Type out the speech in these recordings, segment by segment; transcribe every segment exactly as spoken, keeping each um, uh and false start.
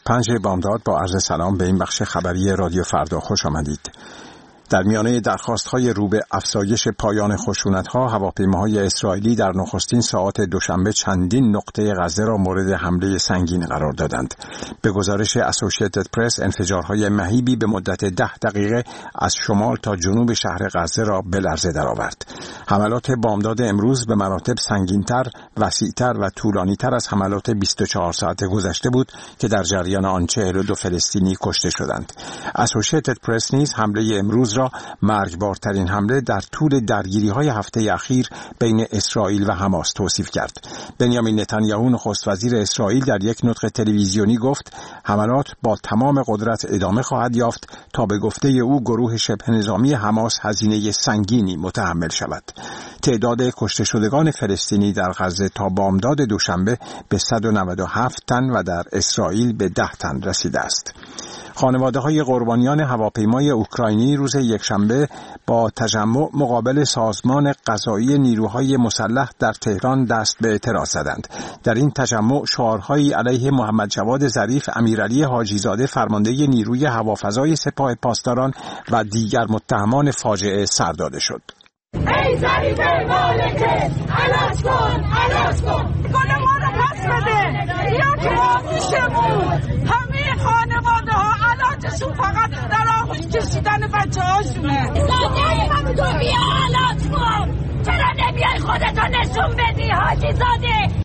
پنج بامداد با عرض سلام به این بخش خبری رادیو فردا خوش آمدید. در میانه درخواست‌های رو به افزایش پایان خشونت‌ها، هواپیماهای اسرائیلی در نخستین ساعات دوشنبه چندین نقطه غزه را مورد حمله سنگین قرار دادند. به گزارش اسوسییتد پرس، انفجارهای مهیبی به مدت ده دقیقه از شمال تا جنوب شهر غزه را به لرزه درآورد. حملات بامداد امروز به مراتب سنگین‌تر، وسیع‌تر و طولانی‌تر از حملات بیست و چهار ساعت گذشته بود که در جریان آن چهل و دو فلسطینی کشته شدند. اسوسییتد پرس نیز حمله امروز را مرگبارترین حمله در طول درگیری‌های هفته اخیر بین اسرائیل و حماس توصیف کرد. بنیامین نتانیاهو نخست وزیر اسرائیل در یک نطق تلویزیونی گفت حملات با تمام قدرت ادامه خواهد یافت تا به گفته او گروه شبه نظامی حماس هزینه سنگینی متحمل شود. تعداد کشته شدگان فلسطینی در غزه تا بامداد دوشنبه به صد و نود و هفت تن و در اسرائیل به ده تن رسیده است. خانواده‌های قربانیان هواپیمای اوکراینی روز یکشنبه با تجمع مقابل سازمان قضایی نیروهای مسلح در تهران دست به اعتراض زدند. در این تجمع شعارهایی علیه محمد جواد ظریف، امیرعلی حاجی‌زاده فرمانده نیروی هوافضای سپاه پاسداران و دیگر متهمان فاجعه سر داده شد. ای ظریف مالکه، علاج کن، علاج کن، گل ما رو پس بده، یا که ما میشمون همه خانواده ها علاجشون فقط در آغوش کشیدن بچه هاشونه. زاده تو بیا علاج کن، چرا نمیای خودتو نشون بدی حاجی زاده؟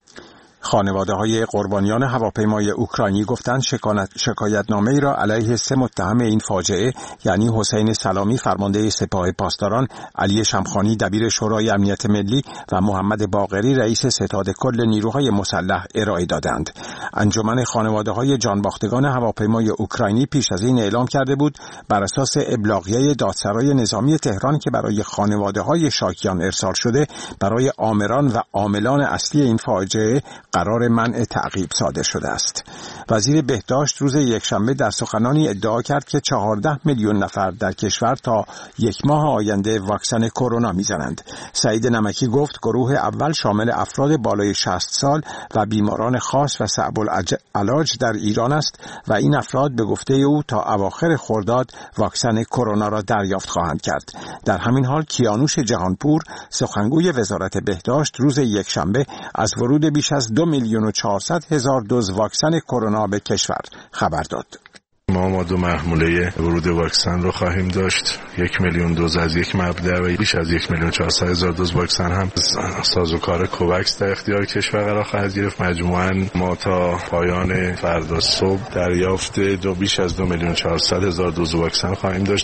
خانواده های قربانیان هواپیمای اوکراینی گفتند شکایتنامه ای را علیه سه متهم این فاجعه، یعنی حسین سلامی فرمانده سپاه پاسداران، علی شمخانی دبیر شورای امنیت ملی و محمد باقری رئیس ستاد کل نیروهای مسلح ارائه دادند. انجمن خانواده های جانباختگان هواپیمای اوکراینی پیش از این اعلام کرده بود بر اساس ابلاغیه دادسرای نظامی تهران که برای خانواده های شاکیان ارسال شده، برای آمران و عاملان اصلی این فاجعه قرار منع تعقیب صادر شده است. وزیر بهداشت روز یکشنبه در سخنانی ادعا کرد که چهارده میلیون نفر در کشور تا یک ماه آینده واکسن کرونا میزنند. سعید نمکی گفت گروه اول شامل افراد بالای شصت سال و بیماران خاص و صعب العلاج در ایران است و این افراد به گفته او تا اواخر خرداد واکسن کرونا را دریافت خواهند کرد. در همین حال کیانوش جهانپور سخنگوی وزارت بهداشت روز یکشنبه از ورود بیش از دو میلیون و چهارصد هزار دوز واکسن کرونا به کشور خبر داد. ما آماده محموله ورود واکسن رو خواهیم داشت. یک میلیون دوز از یک مبدأ و بیش از یک میلیون و چهارصد هزار دوز واکسن هم سازوکار کووکس در اختیار کشور قرار خواهد گرفت. مجموعاً ما تا پایان فردا صبح دریافت دو بیش از دو میلیون و چهارصد هزار دوز واکسن خواهیم داشت.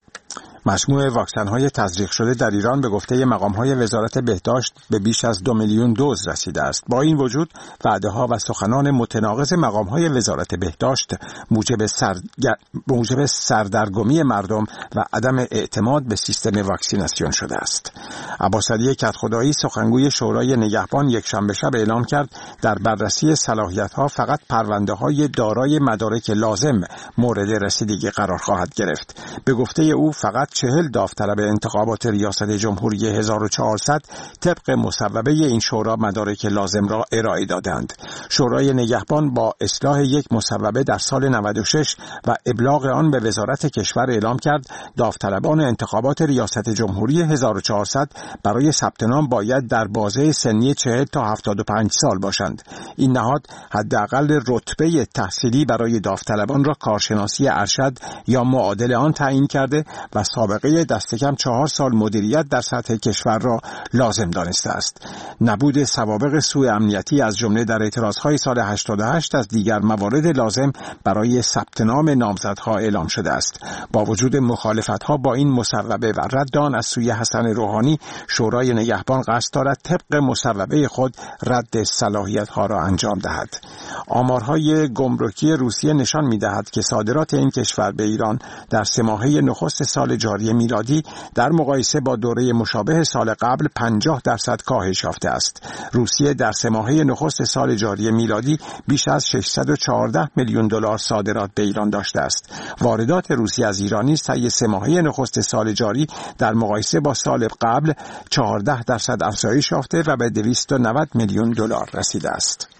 مجموع واکسن‌های تزریق شده در ایران به گفته مقام‌های وزارت بهداشت به بیش از دو میلیون دوز رسیده است. با این وجود وعده‌ها و سخنان متناقض مقام‌های وزارت بهداشت موجب سر... موجب سردرگمی مردم و عدم اعتماد به سیستم واکسیناسیون شده است. عباسعلی کدخدایی سخنگوی شورای نگهبان یکشنبه شب اعلام کرد در بررسی صلاحیت‌ها فقط پرونده‌های دارای مدارک لازم مورد رسیدگی قرار خواهد گرفت. به گفته او فقط چهل داوطلب انتخابات ریاست جمهوری هزار و چهارصد طبق مصوبه این شورا مدارک لازم را ارائه دادند. شورای نگهبان با اصلاح یک مصوبه در سال نود و شش و ابلاغ آن به وزارت کشور اعلام کرد داوطلبان انتخابات ریاست جمهوری هزار و چهارصد برای ثبت نام باید در بازه سنی چهل تا هفتاد و پنج سال باشند. این نهاد حداقل رتبه تحصیلی برای داوطلبان را کارشناسی ارشد یا معادل آن تعیین کرده و سابقه دست کم چهار سال مدیریت در سطح کشور را لازم دانسته است. نبود سوابق سوء امنیتی از جمله در اعتراضهای سال هشتاد و هشت از دیگر موارد لازم برای ثبت نام نامزدها اعلام شده است. با وجود مخالفت‌ها با این مصوبه و رد آن از سوی حسن روحانی، شورای نگهبان قصد دارد طبق مصوبه خود رد صلاحیت‌ها را انجام دهد. آمارهای گمرکی روسیه نشان می‌دهد که صادرات این کشور به ایران در سه ماهه نخست سال جاری میلادی در مقایسه با دوره مشابه سال قبل پنجاه درصد کاهش یافته است. روسیه در سه ماهه نخست سال جاری میلادی بیش از ششصد و چهارده میلیون دلار صادرات به ایران داشته است. واردات روسیه از ایران نیز طی سه ماهه نخست سال جاری در مقایسه با سال قبل چهارده درصد افزایش یافته و به دویست و نود میلیون دلار رسیده است.